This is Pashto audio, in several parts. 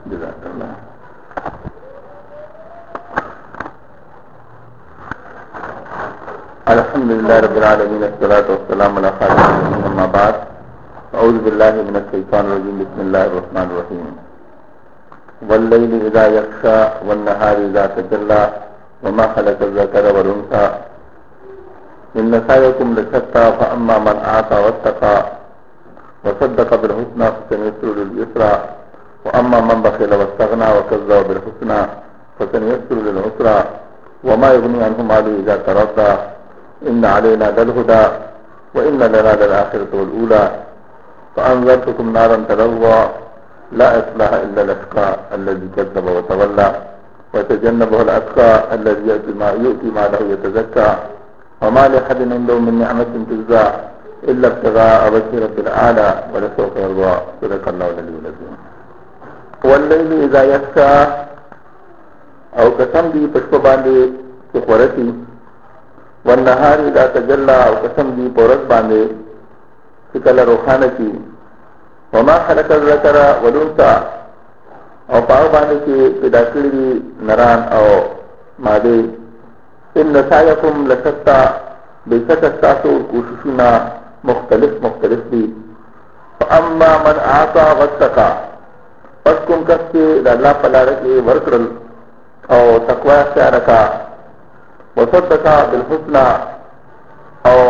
جزاك الله. الحمد لله رب العالمين، الصلاة والسلام على خاتم النبيين، أما بعد. أعوذ بالله من الشيطان الرجيم، بسم الله الرحمن الرحيم. والليل إذا يغشى والنهار إذا تجلى وما خلق الذكر والأنثى إن سعيكم لشتى فأما من أعطى واتقى وصدق بالحسنى فسنيسره لليسرى وأما من بخل واستغنى وكذب بالحسنى فسنيسره للعسرى وما يغني عنه ماله إذا تردى إن علينا للهدى وإن لنا للآخرة والأولى فأنذرتكم نارا تلظى لا يصلها إلا الأشقى الذي كذب وتولى ويتجنبها الأتقى الذي يؤتي ماله يتزكى وما لأحد عنده من نعمة تجزى إلا ابتغاء وجه رب الأعلى ولسوف يرضى. صدق الله العلي العظيم. والليل إذا يغشى او قسم دی پشپ باندې چې خورتی والنهار اذا تجلى او قسم دی پورس باندې چې کله روخانه کی وما خلق الذکر والانثى او پاو باندې چې پیدا کړی دي نران او ماده ان سعیکم لشتى بیشک تاسو کوششونه مختلف دي. فاما من اعطى واتقى پس کوم کس چې د الله په لار کې ورکړل او تقوی اختیار کا وصدق بالحسنى او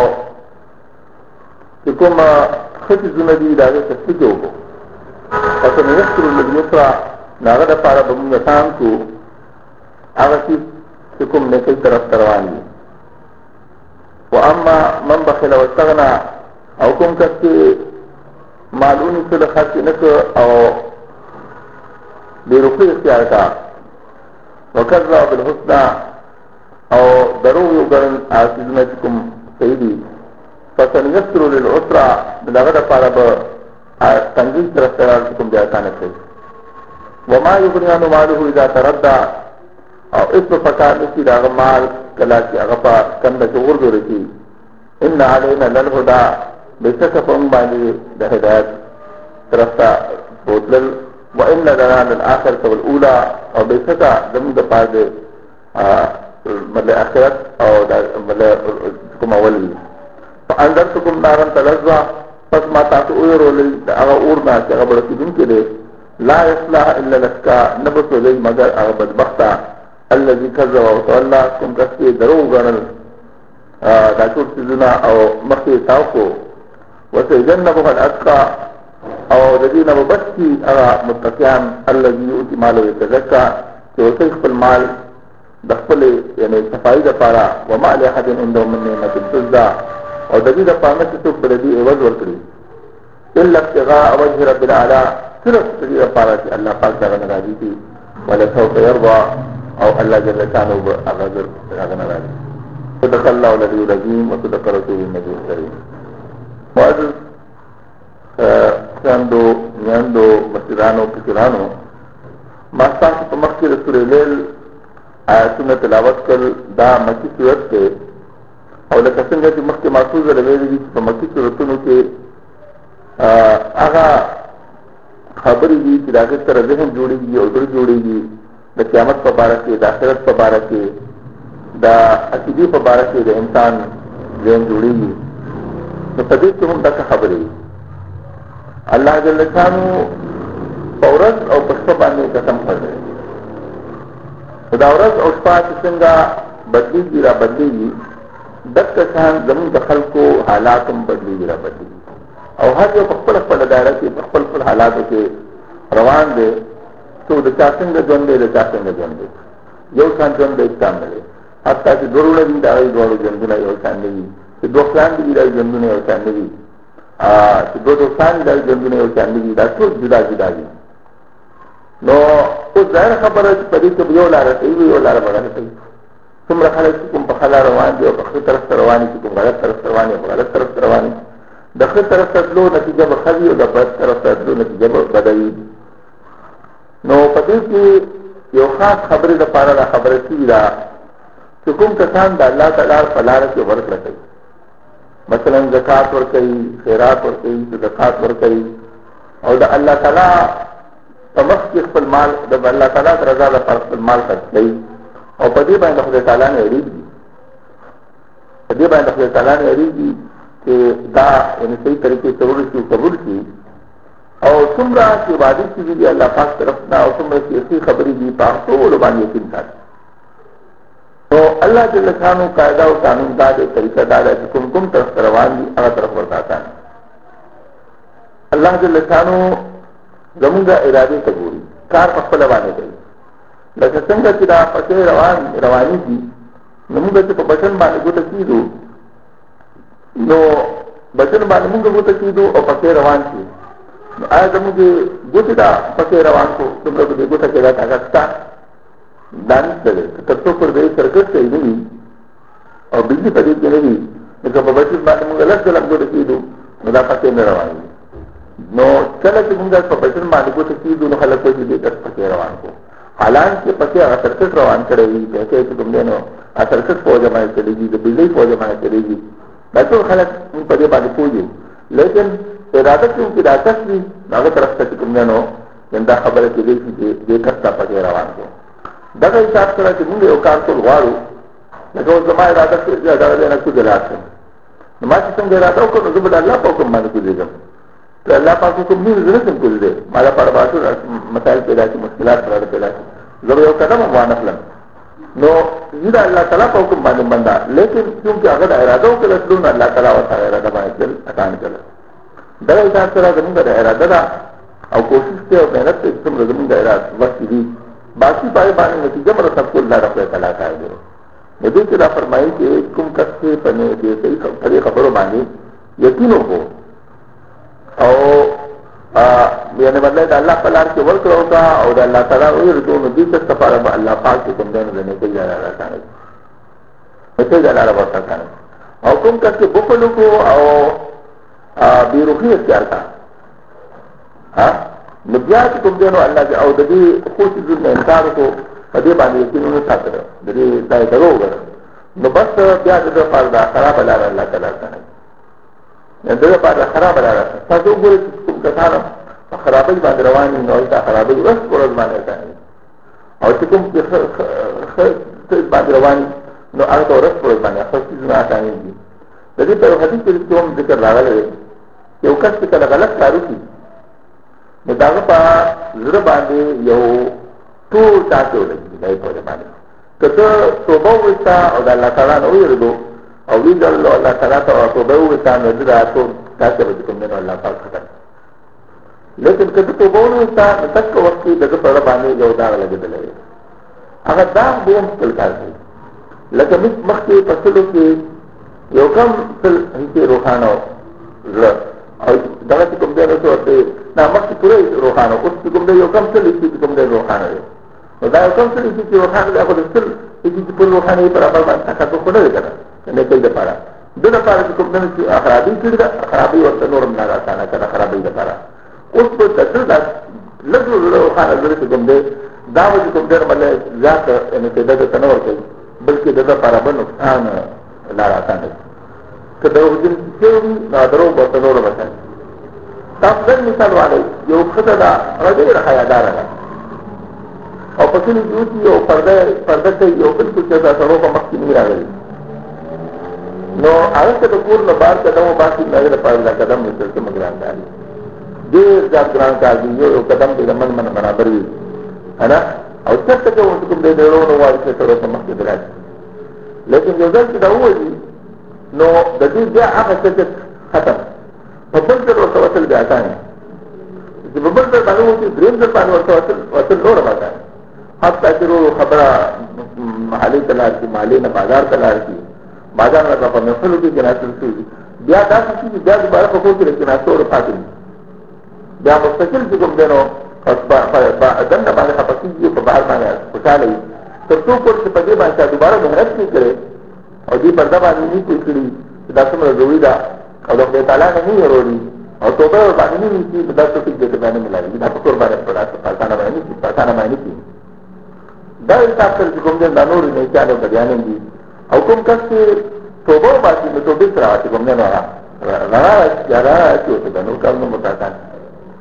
چې کوم خطي زندگی داغه تصدیق وکړو پس نو یسر لليسرى ناغه د پاره به موږ تام کو هغه چې کوم نیکی طرف روان دي. واما من بخل واستغنى او کوم کس چې مالونی څخه خرڅ نه او بیرخی اختیار کا وكذب بالحسنى او درو یوګرن عاجزنکم سیدی فسنيسر للعسرى دغه لپاره به تنګي طرف ته کوم ځای کانه کوي. وما يغني عنه ماله اذا تردى او اس فکار نشي دغه مال کلا چې هغه په کنده کې ورغوري. ان علينا للهدى بشک په باندې د هدایت طرف ته بوتل وإن لنا للآخرة والأولى او بيسكا زمون دا پار دے مطلع آخرت او مطلع کم اولی. فاندرتکم نارن تلزا پس ما تاسو اویرو لی دا اغا اورنا چه اغا برسی دن کے دے لا يصلح الا لشکا نبسو لی مگر اغا بدبختا الذي كذب وتولى کم کسی درو گرنل دا چور سیزنا او مخی تاوکو وسيجنبها الأتقى او د دې نه وبسي هغه متقیان الذي يؤتي ماله يتزكى چې ورته خپل مال د خپل یعنی صفای د پاره وما لاحد عنده من نعمت تجزى او د دې د پاره چې څوک بل دې عوض ورکړي الا ابتغاء وجه رب العالى صرف دې د پاره چې الله پاک دا راضي شي ولا سوف يرضى او الله جل شانه اغذر هغه راضي. صدق الله العلي العظيم وصدق رسول النبي الكريم. معزز خاندو میاندو مشرانو کشرانو ماستا په مخکې د سورې لیل آیاتونه تلاوت کړل. دا مکی صورت کې او لکه څنګه چې مخکې محفوظه ویلي دي چې په مکی صورتونو کې هغه خبرې دي چې د هغې سره ذهن جوړېږي او زړه جوړېږي د قیامت په باره کې د آخرت په باره کې د عقیدې په باره کې د انسان ذهن جوړېږي. نو په دې کې هم دغه خبرې الله جل شانو فورز او پشپا باندې قسم کړی. دا ورځ او شپه چې څنګه بدلیږي را بدلیږي دغه شان زموږ د خلکو حالات هم بدلیږي را بدلیږي او هر یو په خپل دایره کې په خپل حالاتو کې روان دی. څو د چا څنګه ژوند دی د چا څنګه ژوند دی یو شان ژوند دی شان دی. حتی چې ضروري دي دا ډول ژوندونه یو شان دي چې دوه پلان دي دا ژوندونه یو شان دي چې دوه دوستان دا ژوندونه یو شان دي دا ټول جدا جدا دي. نو اوس ظاهر خبره چې په دې کې یو لار کوي یو لار بغیر کوي. څومره خلک کوم په خلا روان دي او په خپل طرف روان دي کوم غلط طرف روان دي په غلط طرف روان دي. د خپل طرف ته تلو نتیجه به خدي او د بد طرف ته تلو نتیجه به بدایي. نو په دې کې یو خاص خبره د پاره دا خبره شي دا چې کوم کسان د الله تعالی په لار کې ورکړه کوي مثلا زکات ورکړي خیرات ورکړي صدقات ورکړي او د الله تعالی په مخ کې خپل مال د الله تعالی رضا لپاره خپل مال خرڅ کړي او په دې باندې خدای تعالی نه یریږي، په دې باندې خدای تعالی نه یریږي چې دا یعنې صحیح طریقې ته ورسي قبول شي او څومره چې وعدې شوي دي الله پاک طرف نه او څومره چې ښې خبرې دي په هغه ټولو باندې یقین ساتي. نو الله جل شانو قاعده او قانون دا دی، طریقه دا ده چې کوم طرف ته روان دي هغه طرف ورته آسان. الله جل شانو زمونږ ارادې ته ګوري، کار په خپله باندې کوي. لکه څنګه چې دا پسې روانېږي نو موږ چې په بټن باندې ګوته کېږو نو بټن باندې موږ ګوته کېږو او پسې روان شي، نو آیا زموږ ګوتې دا پسې روان کړو دومره په دې ګوته کې دا طاقت شته؟ دا نشته دی. تر څو پر دې سرکټ صحیح نه وي او بجلي په دې کې نه وي نو که په بټن باندې موږ لږ ځله ګوته کېږو نو دا پسې نه روانېږي. نو کله چې موږ په بټن باندې ګوته کېږو نو خلک وایي چې دې ته پسې روان کړو، حالانکه پسې هغه سرکټ روان کړی وي، پیسې چې کوم دی نو هغه سرکټ په وجه باندې چلېږي، د بجلۍ په وجه باندې چلېږي. دا ټول خلک موږ په دې باندې پوه یو، لیکن اراده کوونکي دا کس وي نو هغه طرف ته چې کوم دی نو دا خبره کېدی شي چې دې کس ته پسې روان کړو. دغه حساب سره چې موږ یو کار ټول غواړو، لکه اوس زما اراده کړې چې دغه نه کوزه لاړ شم، نو ما چې څنګه اراده وکړو نو زه به د الله په حکم باندې کوزېږم. که الله پاک حکم نه وي زه نشم کوزېدی، ما لپاره به ټول مسایل پیدا شي، مشکلات به پیدا شي، زه به یو قدم هم وانخلم. نو زه د الله تعالی په حکم باندې بنده، لیکن چونکې هغه د اراده وکړه تلو نو الله تعالی ورته اراده باندې تل اسان کړه. دغه حساب سره زمونږ د اراده ده او کوشش دی او محنت دی چې څومره زمونږ د اراده وخت دي باقي پای باندې نتیجه مرتب کول الله رب تعالی کار دی. نو دې کې دا فرمایي چې کوم کس چې په دې صحیح خبرو باندې یقین وکړو او یعنی بدله د الله په لار کې ورکړو کا او د الله تعالی ویرته نو دې څه لپاره به الله پاک کوم دنه نه کوي دا راځي نو څه دا لاره ورته او کوم کس چې بوکلو کو او بیروخی اختیار کا نو بیا چې کوم دنه الله او د دې خو چې نه انکار کو په دې باندې یقین نه ساتل د دې دای درو نو بس بیا د لپاره دا خراب لاره الله تعالی کوي نه د لپاره خراب لاره تاسو ګورئ کثانه خرابې باندې رواني نو دا خرابې ورځ ورځ باندې کوي او چې کوم څه باندې رواني نو هغه ورځ ورځ باندې خاصه نه کوي. د دې په حدیث کې کوم ذکر راغلی یو کس چې کله غلط کار وکړي نو دا په زړه باندې یو ټول تاسو لګي دای په باندې کته توبه وکړه او د الله تعالی نو یریدو او وی د الله تعالی ته توبه وکړه نو دا ټول تاسو به کوم نه الله پاک ختم. لیکن کله توبه وکړه نو تک وخت دغه په باندې یو دا لګیدل هغه دا به مشکل کار دی. لکه مخکې پسلو کې یو کم تل هیڅ روحانه زړه او دغه کوم دی نو ته دا مخکې پوره روحانه اوس کوم دی یو کم تل هیڅ کوم دی روحانه دی نو دا یو کم تل هیڅ روحانه دی خو د تل هیڅ په روحانه پر باندې تاسو کو نه کړه نه کوي د پاره دغه پاره کوم دی چې خرابې کړي دا خرابې ورته نورم نه راځي نه خرابې د پاره اوس په تاسو دا لږ روحانه زړه کوم دی دا وځي کوم دی مله ځکه ان کې دغه تنور کوي بلکې دغه لپاره به نقصان لا راځي که دروغجن څه نه درو په نور وته تاسو د مثال والے یو خدای دا غوډه حیادار ده او په کلی جوړي او پرده ته یو بل څه دا سره په مخ کې نه راغلي نو هغه ته د کور نه بار قدمو باندې نه لپاره دا قدم نه څه مګران دی ډېر ځان ګران کار دی یو قدم دې من برابر وي انا او څه ته کوم دې ډېرو نو وایي چې سره په مخ کې درځي لیکن یو ځل چې دا وایي نو د دې بیا هغه څه ختم په بل ځل ورته وصل بیا ثاني چې په بل ځل باندې وځي دریم ځل باندې ورته وصل نور باندې حتی چې خبره محلي تلار کې مالي نه بازار تلار کې بازار نه په مسلو کې جناسل شي بیا دا چې بیا دوباره په کوم کې جناسو پاتې بیا مستقل چې کوم دینو دنه باندې خپکیږي په بهر باندې خوشاله تر څو چې په دې باندې دوباره محنت نه کړي او دې پرده باندې نه کړی دا څومره ضروري ده او د خدای تعالی نه وروړي او توبه باندې نه وي دا څه چې دې باندې ملایي دا په قربانه پړا پاتانه باندې دا حساب سره کوم دې د نور نه چاله بیان دي او کوم کس چې توبه باندې نو توبه سره کوم نه راځي چې دا نور کارونه متعلق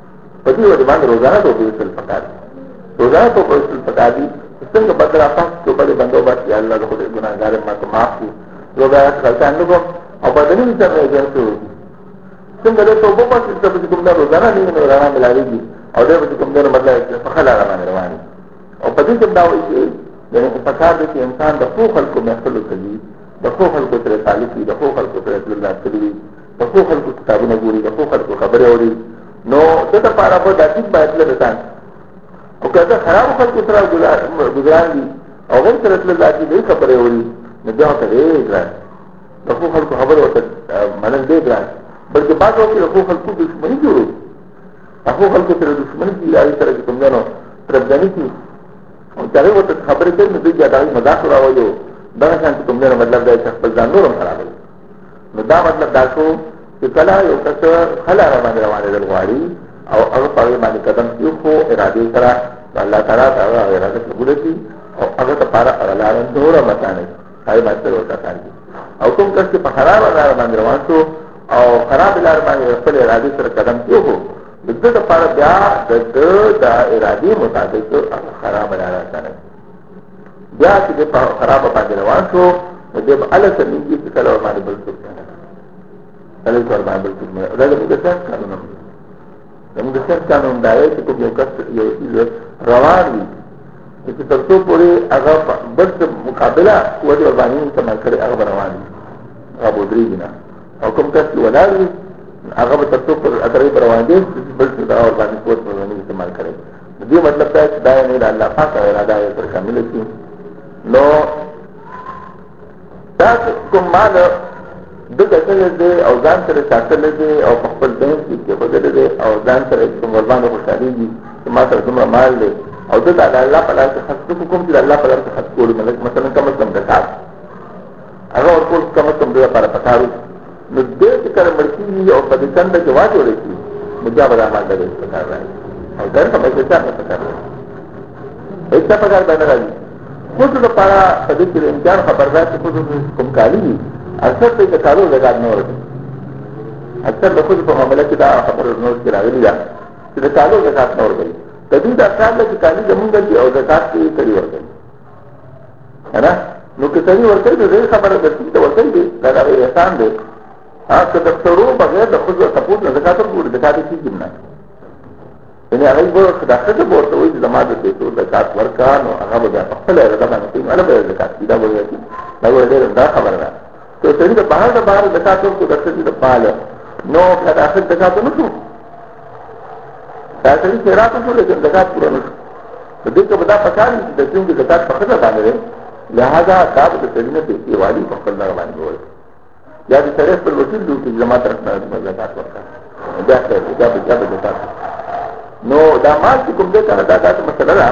په دې وجه باندې روزانه توبه وکړل پکار روزانه توبه وکړل پکار دي څنګه بدل افاق توبه دې بندوبست یا الله خو دې ګناهګار ما ته معاف کړي روزانه خلکان نو او بدني مثال راځي څنګه له توبه پاتې چې کوم دا روزانه نه روزانه ملاويږي او دې په کوم ډول بدل په خلا رواني او په دې کې دا وایي چې یعنی پکار دي چې انسان د خو خلکو محفل کوي د خو خلکو سره تعلق دي د خو خلکو سره الله کوي د خو خلکو کتابونه ګوري د خو خلکو خبرې اوري نو دغه لپاره په داسې باید له ځان او کله خراب خلکو سره گزاران دي او غیر سره الله دې خبرې اوري نو بیا ته ګران د خو خلکو خبرې ورته منل دې ګران بلکې بعض وخت د خو خلکو دښمني جوړي د خو خلکو سره دښمني دي لري سره کوم نه تربګنی کی او هغه ورته خبرې کوي نو دوی دا مذاق راوایو دا څنګه کوم نه مطلب دی چې خپل ځان نورم خرابوي نو دا مطلب دا شو چې کله یو کس خلا روانه دلغواړي او هغه په باندې قدم یو خو اراده سره الله تعالی دا اراده قبول کړي او هغه ته پاره الله نور متانه هاي باندې ورته کوي او کوم کس چې په خراب لار باندې روان شو او خراب لار باندې خپل اراده سره قدم یو خو دغه لپاره بیا د ارادي مطابق خراب لار راځي بیا چې په خراب باندې روان شو دې په اله سمېږي چې کله باندې بل څه نه کله ور باندې بل څه نه دا د څه قانون دی موږ څه قانون دی چې کوم یو کس یو روان وي چې تاسو پورې هغه بل مقابله کوي ور باندې سم کړی هغه روان دي هغه درې نه او کوم کس ولر هغه په تاسو پر اترې روان دي بل څه دا ور باندې کوي ور باندې استعمال کړي دې مطلب دا چې دا نه الله پاک اراده یې پر کامل شي نو دا کوم مال دغه څه دې او ځان سره ساتل دي او په خپل دین کې بدل دي او ځان سره کوم وربانه خوشالي دي چې ما سره کوم مال دي او دغه الله په لاره خاص کوم چې الله په لاره خاص کول مثلا کوم څه زکات هغه ورکول کوم څه د لپاره پکارو نو دې چې کله مرتي او په دې څنګه کې واجب ورشي مجابره عمل دې پکار راځي او درته په څه څه پکار راځي ایسا پکار باندې راځي خود لپاره په دې کې امکان خبردار چې کوم کالی دي اکثر دې کارو زکات نه ورکړي اکثر د خود په معاملې کې دا خبره نور کې راغلي ده چې د کارو زکات نه ورکړي کدی دا کار چې کالی زمونږ دي او زکات یې کوي ورکړي هدا نو که څنګه ورکړي دې خبره د دې ورکړي دا د احسان دی که د څورو بغیر د خود سپورټ نه زکات ورکړي زکات یې کیږي نه یعنی هغه به داخله ورته وي چې زماده دې ټول زکات ورکا نو هغه به خپل رضا باندې کوي اله به زکات دا وایي دا وایي دا خبره ده ته سړي د بهر زکات ورکو د څه د پال نو په داخل زکات نه شو دا سړي چې راته ټول زکات پوره نه شو دې ته به دا پکار دي چې څنګه زکات په خپل باندې لہذا دا د سړي نه په والی په خپل باندې وایي یا د سړي په وسیل دوی چې جماعت راځي زکات ورکا دا څه دا زکات نو دا مال چې کوم دې کنه دا تاسو مسله ده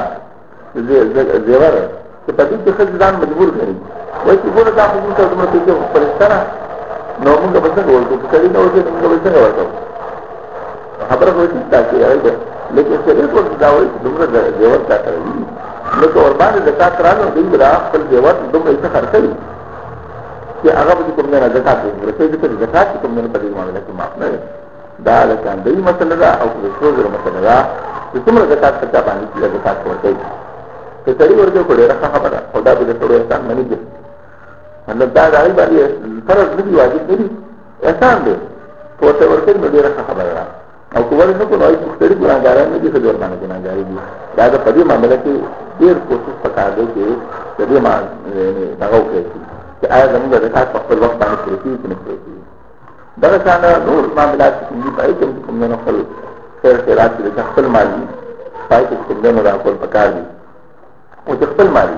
زیور چې په دې کې خزدان مجبور کړي وایي چې ګوره دا خو موږ ته موږ ته پرستانه نو موږ به څنګه ورته کړي نو موږ به څنګه ورته خبره کوي چې تاسو یې راځي لیکن څه دې ورته دا وایي چې موږ زیور تا کوي نو ور باندې زکات رانو دې را خپل زیور دومره څه خرڅي چې هغه به کوم نه زکات ورته چې زکات کوم نه په دې معاملې کې معاف نه دا لکان دی مسله ده او د شوزر مسله ده چې څومره زکات څخه باندې چې زکات ورکړي چې سړي ورته کوله راخه خبره خدا به له ټولو احسان مني دي مطلب دا راځي باندې فرض نه دی واجب نه دی احسان دی ورته ورکړي نو ډیره خبره ده او کومه نه کوله چې ستړي ګناګاران نه دي چې ور باندې ګناګاري دي دا د پدې معاملې کې ډیر کوشش وکړ چې دې ما دا وکړي چې آیا زموږ زکات په خپل وخت باندې پوره کیږي نه پوره کیږي دغه څنګه نور معاملات چې پای کې کوم نه خپل خیر خیرات چې خپل مالی پای کې کوم نه راکول پکار دي او خپل مالی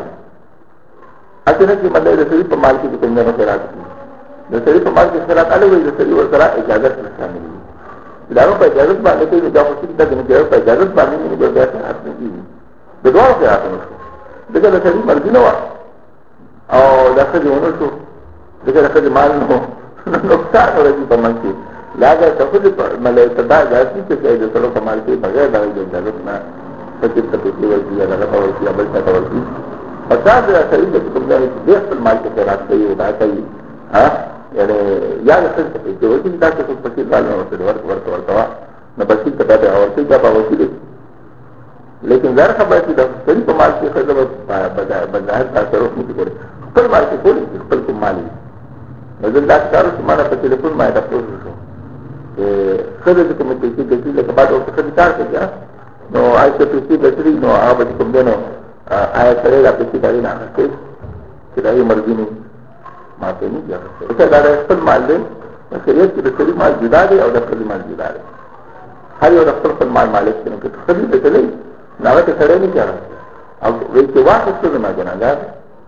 اته نه چې مطلب د سړي په مال کې کوم نه خیرات دي د سړي په مال کې خیرات الګ وي د سړي ورسره اجازه شامل دي دا په اجازه باندې کې دا خو څه د نه په اجازه باندې نه به خیرات نه دي د دوه خیرات نه دغه د سړي مرګ نه و او دا څه دیونه شو دغه د مال نه نقصان ورته په من کې لاګه تاسو په ملای تدا ځي چې د ټولو په مال کې بغیر دا د اجازه نه پکې ته ورته یا دا په ورته بل څه ورته پتاه دا سړي چې کوم ځای کې د خپل مال کې خیرات کوي دا کوي ها یعنی یا څه چې ورته تاسو په کې ځان ورته ورته نو بچی ته بیا ورته بیا به وکیل لیکن ظاهر خبره چې د سړي په مال کې ښځه به ظاهر تصرف نه شي کولی خپل مال کې کولی شي خپل کوم مال وي نو زه دا کار وشو ما نه په تلیفون ما یې تپوس وشو چې ښځه چې کومې پیسې ګټي لکه بعد وخت ښځې کار کوي نو آی ته پیسې ګټلي نو هغه به چې کوم دی نو آیا سړی دا پیسې د هغې نه اخیستې چې د هغې مرضي نه ما ته نه دي اخیستې دا د خپل مال دی په شریعت کې د سړي مال جدا دی او د ښځې مال جدا دی هر یو د خپل خپل مال مالک دی نو که ښځې ګټلی نو هغه ته سړی نه کړه او وایي چې واخیستو زما ګناهګار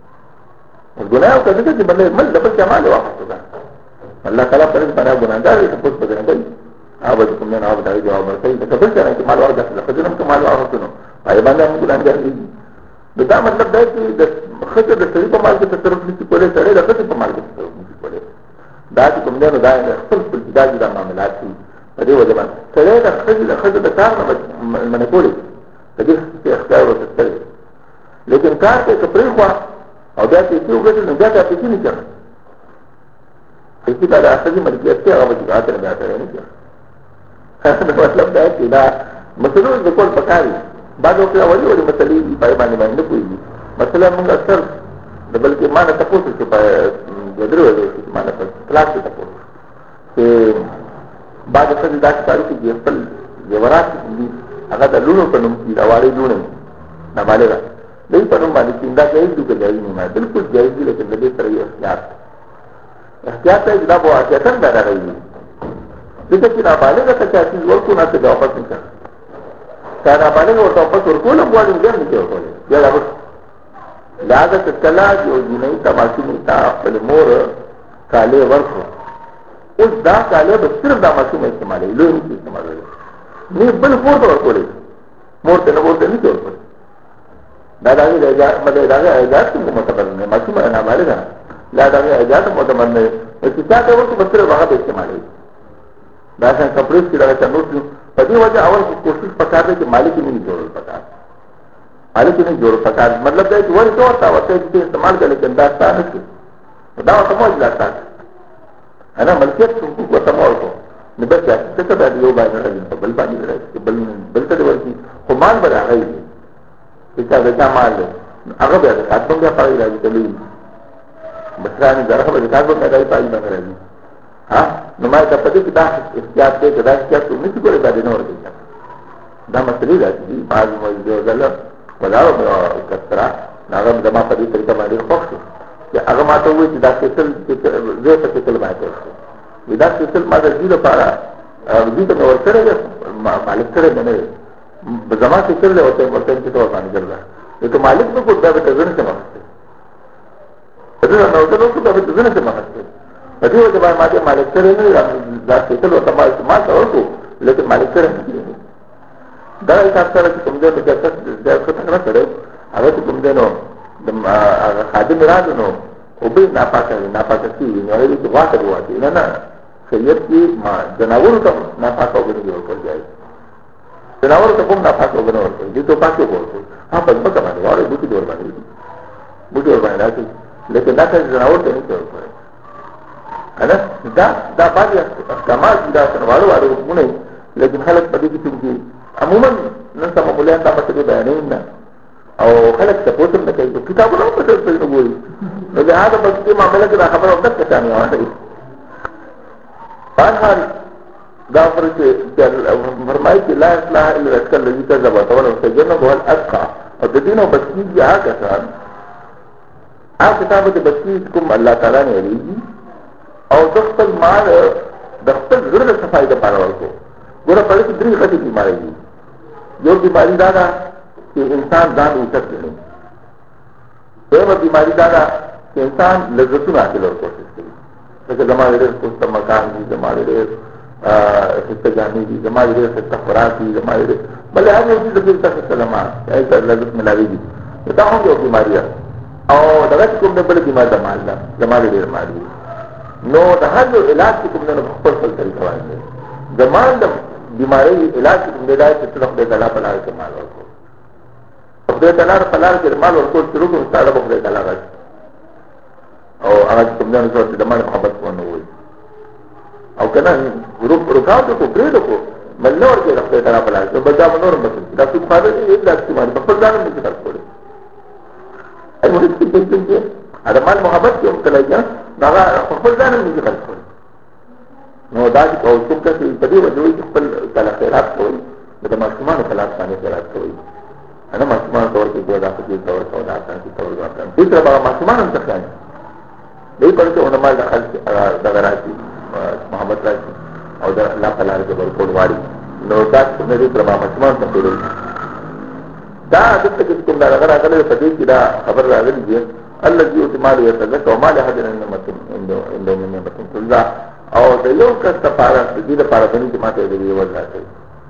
ګناه او کله چې بلې مل د بل چا مال واخیستو ده الله تعالی پر دې باندې ګناهګار دی تاسو په دې نه کوي هغه د کوم نه هغه د جواب ورکړي د خپل ځای کې مال ورکړي د خپل نوم مال واخیستو نو پای باندې موږ ګناهګار دي دا مطلب دی چې د خځه د سړي په مال کې تصرف نشي کولای سړی د خځې په مال کې تصرف نشي کولای دا چې کوم نه دا خپل خپل جدا معاملات دي په دې وجه باندې سړی د خځې د کار نه منع کولی د دې اختیار ورته لیکن کار کې کپړې خوا او بیا پیسې وګټل نو بیا پیسې نه کړه پیسې دا د اصلي ملکیت دی هغه چې اته بیا سره نه کړه مطلب دا چې دا مسلو د کول پکاري بعد وخت اولي مسلې دی پای باندې باندې کوي مثلا موږ اکثر د بلکې ما نه تاسو چې په درو ورځې ما نه په کلاس کې تاسو چې بعد څه دا کارو کې خپل زیورات دي هغه د لونو په نوم کې راوړې لونه نه مالګه دې په نوم باندې دا جایز دي که جایز نه ما بالکل جایز دي لیکن دې سره یو احتیاط ته دا بو احتیاط نه راغلی دغه چې نابالغه ته چې ورکو نه ته دا واپس نه کړ دا نابالغه ورته واپس ورکول غواړي نه نه کوي یا دا لازم چې کلا جو دیني تماشې تا خپل مور کاله ورکو اوس دا کاله به صرف دا ماشوم استعمالوي لوی نه استعمالوي نه بل فور ورکولې مور ته نه ورته نه کوي دا دغه مده دغه اجازه کوم متبر نه ماشوم نه بالغه لا دغه اجازه متبر نه چې تاسو ورته بسره هغه استعمالوي دا څنګه کپړې چې دا څنګه په دې وجه اول کوشش پکار دی چې مالک یې نه جوړ پکار مالک یې نه جوړ پکار مطلب دا چې ورته ورته چې استعمال کړي کنده ستانه شي دا ته موږ لاته انا ملکیت حقوق ته موږ نو بس څه ته یو باندې راځي بل باندې راځي بل ته ورته خو مال به راغی چې دا مال هغه به تاسو بیا پای راځي دلی مثلا درخه به تاسو نه راځي پای نه راځي ها نو ما ته پدې کې دا احتیاط دې دا چې تاسو نه څه کولی باندې نه ورته دا مسلې راځي بعض موجوده غلا ولاو کثرا هغه د ما په دې طریقه باندې خوښ چې هغه ما ته وایي چې دا څه زه په څه کله باندې دا څه ما د دې لپاره دې ته ورسره مالک سره نه زما څه کله ورته چې تاسو باندې ګرځا نو مالک نو کو دا به ځنه څه مخته دا نو ته نو دا به ځنه څه مخته په دې وجه باندې مالک سره نه دا څه کله ورته ما ته ورکو لیکن مالک سره نه دا تاسو سره کوم دې ته دا څه څنګه سره هغه کوم دې نو د خادم راځو نو او به ناپاکه کی نو هغه دې واټه وایي نه شریعت کې ما جناور ته ناپاکه وګڼي ورکړي جناور ته کوم ناپاکه وګڼي ورکړي دې ته پاکه ورکړي ها په پکه باندې واره بوټي ور باندې راځي لیکن دا څنګه جناور ته نه ورکړي انا دا باندې احکامات دا څنګه مونږ لیکن خلک په دې کې چې عموما نن سم مولان دا څه بیانې نه او خلک ته پوښتنه نه کوي کتابونه په څه څه وګوري نو دا هغه په دې معاملې کې خبره وکړه چې ثاني وایي بهر دا ورته فرمایي چې لا اصلاح الا رسول الذي كذب وتولى وتجنب هو الاتقى او د دینو بچی هغه کسان هغه کتابه د بچی کوم الله تعالی نه لري او د خپل مال د خپل زړه صفای د پاره ورکو ګوره په دې کې درې غټي بیماری دي یو بیماری دا ده چې انسان ځان اوچت کړي دویمه بیماری دا ده چې انسان لذتونه حاصل ورکوي لکه زمانه ډېر کوسته مکان دي زمانه ډېر استجامي دي زمانه ډېر استخبارات دي زمانه ډېر بلې هر یو چیز د تاسو سلامه ایسه لذت ملاوي دي دا هم یو بیماری ده او دغه کوم نه بل بیماری ده مال ده زمانه ډېر مال دي نو د هر یو علاج کوم نه خپل خپل طریقه وایي زمانه د بیماری علاج کوم نه ده چې څنګه د تعالی په لار کې مال ورکو خدای تعالی په لار کې مال ورکو شروع کوم ستاره په خدای تعالی راځي او هغه کوم نه څه د مال محبت ونه وي او کنه رکاوټ کو پرې کو ملور کې خپل طرف بلای نو بدا منور بس دا څه خاله دې دا څه باندې په خپل ځان کې تاسو کوي اې موږ څه کې دا مال محبت کې متلایګا دا خپل ځان کې تاسو کوي نو دا چې او څوک چې په دې وجوي خپل تعالی خیرات کوي د ماشومان خلاف باندې خیرات کوي انا ماشومان تور کې دا په دې تور او دا څنګه تور راځي دې سره ماشومان هم څه کوي دې په څه ونه مال د خلک د راځي محبت راځي او دا الله تعالی کې ورکول واري نو دا څنګه دې پر ماشومان ته پیری دا د څه کې کوم دا راغلی په دې کې دا خبر راغلی دی الذي يتمال يتذكر وما له حد النعمه عنده من نعمه الله او د یو کس لپاره د دې لپاره باندې چې ماته دې ورلا کوي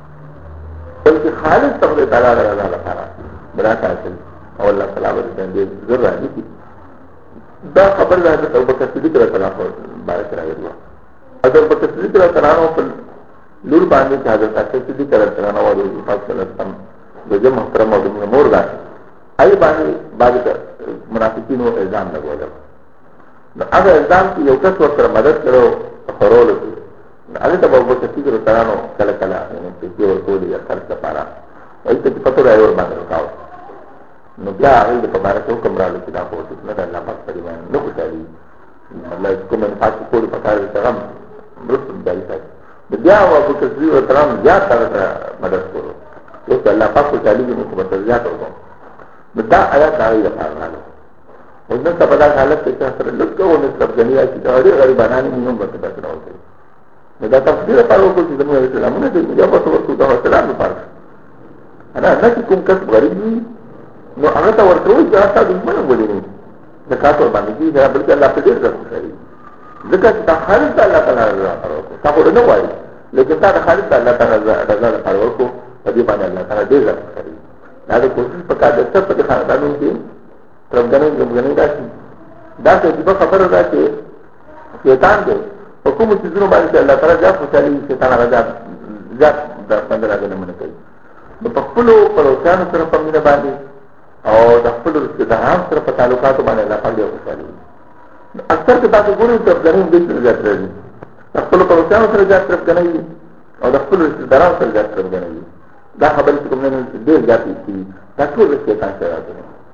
بلکې خالص تبارک تعالی رضا لپاره برات حاصل او الله تعالی دې زر راځي دا خبر راځي او بکر صدیق رضی الله عنه بارک راغلی اگر بکر صدیق رضی الله عنه په لور باندې چې حضرت صدیق رضی الله عنه او فاصله تم د محترم او د مور دا ای باندې منافقینو الزام لګول نو هغه الزام چې یو کس ورته مدد کړو فرول کې هغه ته به وڅ چې ترانو کله کله نو چې ورکول یا خرڅ لپاره وایي چې پتو راي ور باندې وکاو نو بیا هغه په بار کې حکم راځي چې دا په څه نه الله پاک پرې باندې نو کوي الله کوم نه پاتې کول په کار کې هم مرسته دی بیا او په تصویر تران زیات سره مدد کړو او الله پاک په تعالی کې په زیات ورکو دا آیات دا یې راغله ونن ته په دا حالت کې سره لکه ونه سبجنیا چې دا ډېر غریبانه نه موږ ته تاسو راوځي نو دا تفسیر لپاره وکړو چې زموږ اسلامونه دې یا په ورته دا سلام لپاره انا نه کوم کس غریب نو هغه ته ورته وي چې تاسو دښمن ولې نه دا کاټو باندې دې دا بلکې الله په دې راځي ځکه چې دا خالص الله تعالی راځي تاسو نه وایي لیکن دا خالص الله تعالی رضا لپاره ورکو په دې باندې الله تعالی دې راځي دا د کوشش په کار د څه په خاندانونو کې ترګنې راشي دا څه خبره ده چې شیطان دی په کوم چې زنه باندې الله تعالی ځا خوشالي شیطان راځي ځا د باندې راځي نه کوي نو په خپل پروتان سره په مینه باندې او د خپل رشتہداران سره په تعلقاتو باندې الله تعالی خوشالي اکثر کې تاسو ګورئ چې ترګنې دې څه ځات راځي خپل پروتان سره ځات ترګنې او د خپل رشتہداران سره ځات ترګنې دا خبر چې کوم نه ډېر ځاتې شي دا ټول شیطان سره راځي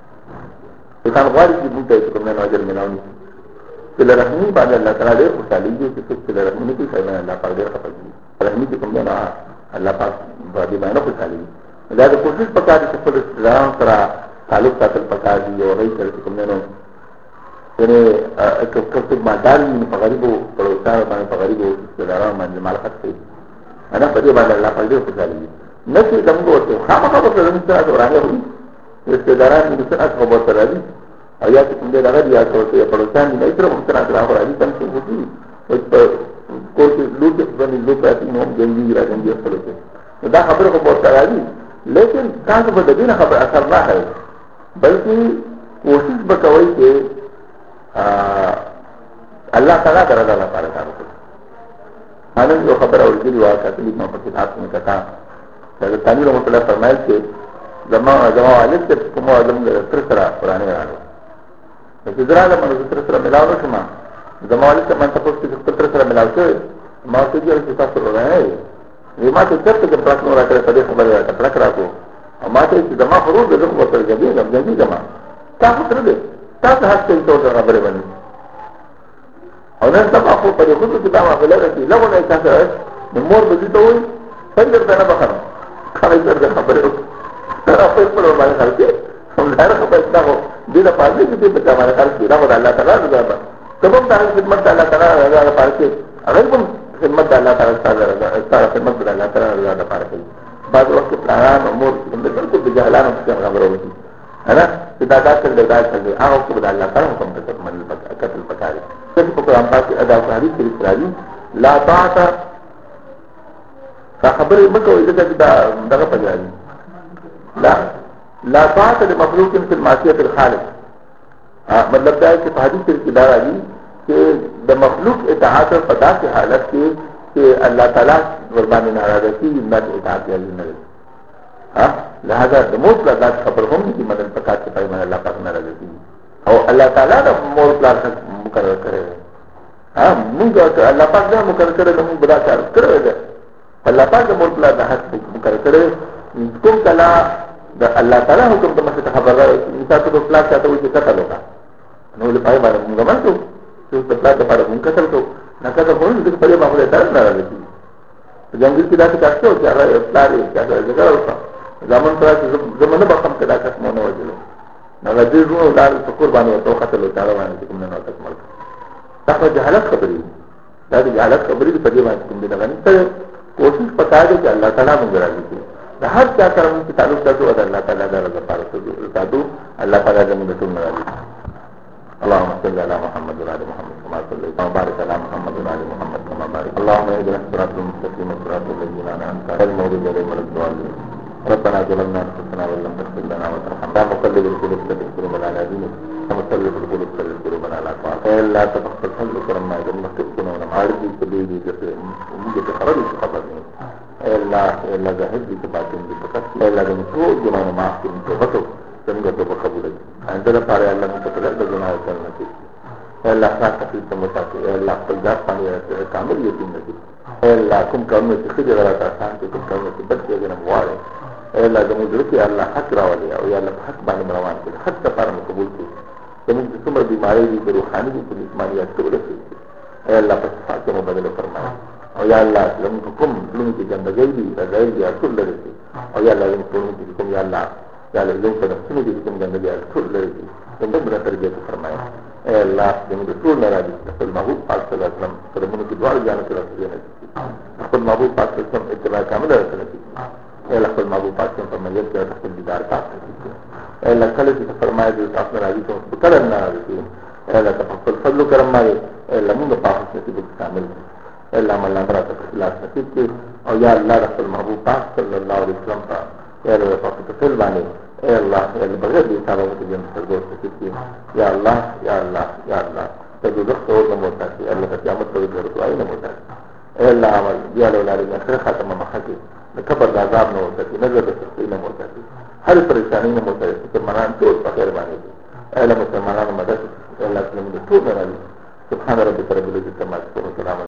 شیطان غواړي چې موږ ته کوم نه اجر ملاوي چې رحمي باندې الله تعالی ډېر خوشالي دي چې څوک چې رحمي کوي څنګه الله پاک ډېر خپل رحمي چې کوم نه الله پاک باندې باندې خوشالي دا د کوشش پکار دي چې خپل ځان سره تعلق ساتل پکار دي او هي سره کوم نه یعنی کله مادار په غریبو پروتار باندې په غریبو ستداران باندې مالکت کوي انا په دې باندې الله پاک ډېر خوشالي نسي دمغه ورته خامخا په دې سره ورانه وي رشتہداران دې سره خبر سره دي او یا چې کوم دې راغلي یا څه په لوستان دي تر موږ سره راغلي تم څه وږي او په کوټه لوټ باندې لوټ راځي نو جنګي راځي خپل څه دا خبره خبر سره دي لیکن تاسو په دې نه خبر اثر نه ہے بلکې کوشش وکوي چې الله تعالی درته لپاره کار وکړي باندې یو خبر اورېدلی و کاتلی ما په کتاب کې کتا دا تعالی رحمت الله فرمایي چې زما والد ته کوم علم تر سره قرآن راغلی چې زراله باندې تر سره ملاو نشم زما والد ته مانته پوښتنه چې تر سره ملاو شوی ما ته یې چې تاسو راغلی وی ما ته څه څه پلاک نو راکړه په دې خبره راکړه پلاک راکو او ما ته چې زما فروض دغه وتر جدي زما تاسو تر دې تاسو هڅه کوئ خبره باندې او نن سبا خو په دې خو چې دا معاملې راځي لغه نه تاسو مور به دې ته وي څنګه دا نه بخره خلک درته خبره په خپل باندې خلک هم دا خبره دا دې د پاره چې دې په باندې خلک دا الله تعالی رضا ده کوم دا خدمت الله تعالی رضا لپاره چې هغه کوم خدمت الله تعالی ستاسو خدمت الله تعالی رضا لپاره کوي بعض وخت پلان امور کوم د بالکل د جهالانو څخه خبره وږي انا چې دا داسې د داسې هغه څه د الله تعالی حکم ته منل قتل پکاري چې په قرآن پاک ادا کوي چې اسرائیل لا طاعت خبره مکه وي دا دغه پجاري لا طاعت لمخلوق في المعصيه الخالق مطلب دا ہے کہ حدیث کې دا راځي چې د مخلوق اطاعت په داسې حالت کې چې الله تعالی ور باندې ناراضه کیږي نه اطاعت یې نه لہذا د موت لا ذات خبر هم دي مدن پکات چې پیغمبر الله پاک ناراضه کیږي او الله تعالی د مور پلان مقرر کړی موږ الله پاک دا مقرر کړی موږ بلا کار کړی دی الله پاک د ملک لا د حق مقرر کړی کوم کلا د الله تعالی حکم ته مخه خبر راځي انسان ته په پلاټ ته وایي چې قتل وکړه نو له پای باندې موږ مانځو چې په پلاټ لپاره موږ قتل کوو نه قتل کوو چې په دې باندې تر نه راځي جنگل کې دا څه کاټو چې هغه پلاټ یې چې هغه جګړه وکړه زمون سره زمونه به کوم کدا کس مونږ وځلو نو د دې نو لار په قرباني او قتل او تعالی باندې کوم نه تکمل دا په جهالت خبرې دا د جهالت خبرې په دې باندې کوم دي نه ته کوشش پکاره چې الله تعالی موږ راځي دا هر چا سره موږ تعلق ساتو او الله تعالی دا لپاره ساتو الله تعالی موږ ټول راځي اللهم صل على محمد وعلى محمد كما صليت وبارك على محمد وعلى محمد كما بارك اللهم اهدنا الصراط المستقيم صراط الذين انعمت عليهم غير المغضوب عليهم ولا الضالين ربنا ظلمنا انفسنا وان لم تغفر لنا وترحمنا مقلب القلوب ثبت قلوبنا على دينك ومقلب القلوب ثبت قلوبنا على طاعتك الا تغفر حل كرما اذا ما تكون معارض سبيلي وموجه خرج خبرني الا ذهب لي تبعتم بفقط الا دمتو جنان معكم توبتو څنګه توبه قبول کړي اندله پاره الله مو پته لږ ګناه کړنه کوي الله تاسو ته سموتا کوي الله خپل ذات باندې کامل یقین لري الله کوم کوم چې خدای راته آسان کوم کوم چې بد کې نه وایي الله زموږ درته الله حق راولي او یا الله حق باندې روان کړي حق ته پاره قبول کړي زموږ د څومره بیماری دي روحاني دي جسمانيات ټول شي الله په صفات مو بدل فرمایي او یا الله زموږ کوم لونو کې ګندګي دي راځي یا ټول لري او یا الله زموږ کوم یا الله یا له زوم سره څنګه دي کوم ګندګي ټول لري زموږ د تربیت فرمایي اے الله زموږ ټول ناراضي خپل محبوب پاک صلی الله علیه وسلم سره موږ د دوه ځانه سره راځي خپل محبوب پاک صلی الله علیه وسلم اتباع کامل راځي اے الله خپل محبوب پاک صلی الله علیه وسلم ته خپل دیدار پاک اے الله کله چې فرمایي د تاسو راځي ته کله نه راځي اے الله خپل فضل او کرم باندې اے الله موږ پاک نصیب کامل اے الله مولا راته اخلاص نصیب کړي او یا الله خپل محبوب پاک صلی الله علیه وسلم ته اے الله پاک ته باندې اے الله اے بغیر دې تعالی ته جن سرګور کړي یا الله یا الله یا الله ته د دغه اور نمو تاسو الله ته قیامت ته ورته راځي نمو تاسو اے الله عمل یا له لارې اخر خاتمه مخکې د قبر د عذاب نه ورته نظر د سختۍ نه ورته هر پریشانی نه ورته مسلمانان ټول په خیر باندې اے الله مسلمانانو مدد اے الله زموږ ټول نه راځي سبحان ربك رب العزة عما يصفون وسلام